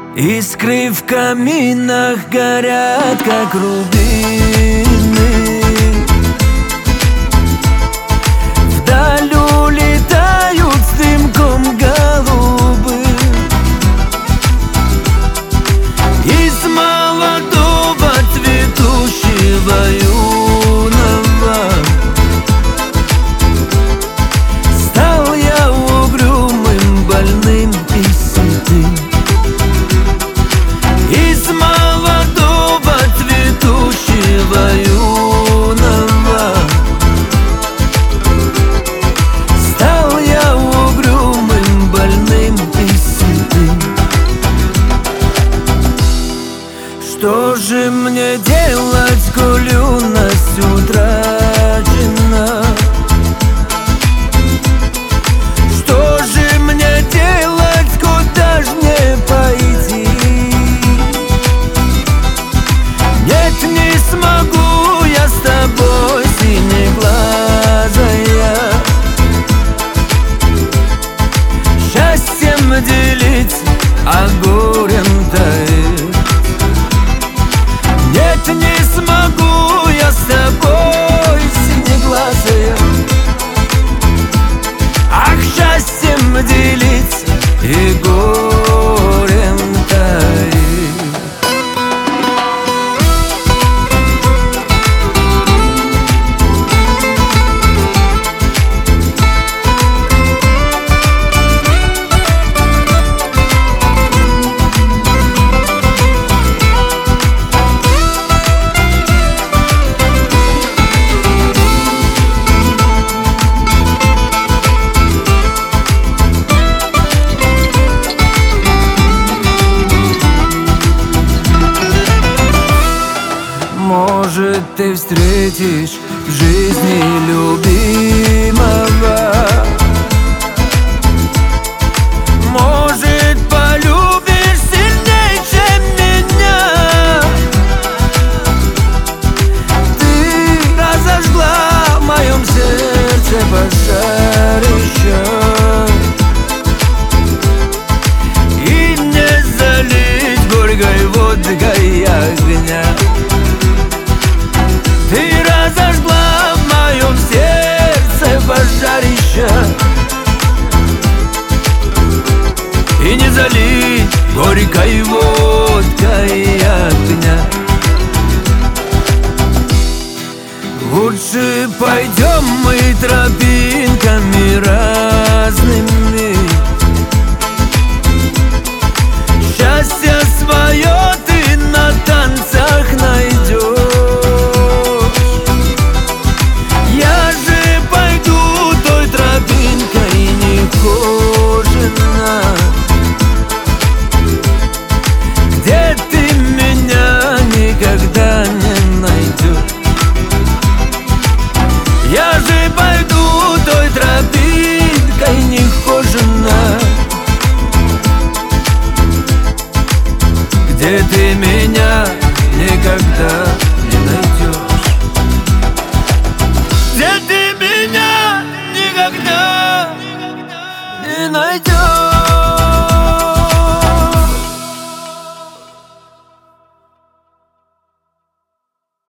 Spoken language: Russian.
Искры в каминах горят, как рубины. Вдаль улетают с дымком голубы. Из молодого цветущего юного стал я угрюмым, больным и сытым. Из молодого цветущего юного стал я угрюмым, больным и сытым. Что же мне делать, коль юность утрачена? Что же мне делать, куда ж мне пойти? Нет, не смогу я с тобой, синеглазая, счастьем делить, а горем таить. Нет, не смогу я с тобой, синеглазая, ах, счастьем делить и горем таить. Может, ты встретишь в жизни любимого, может, полюбишь сильней, чем меня. Ты разожгла в моем сердце пожарище, и не залить горькой водкой огня. Ты разожгла в моем сердце пожарище, и не залить горькой водкой огня. Лучше пойдем мы тропинками разными,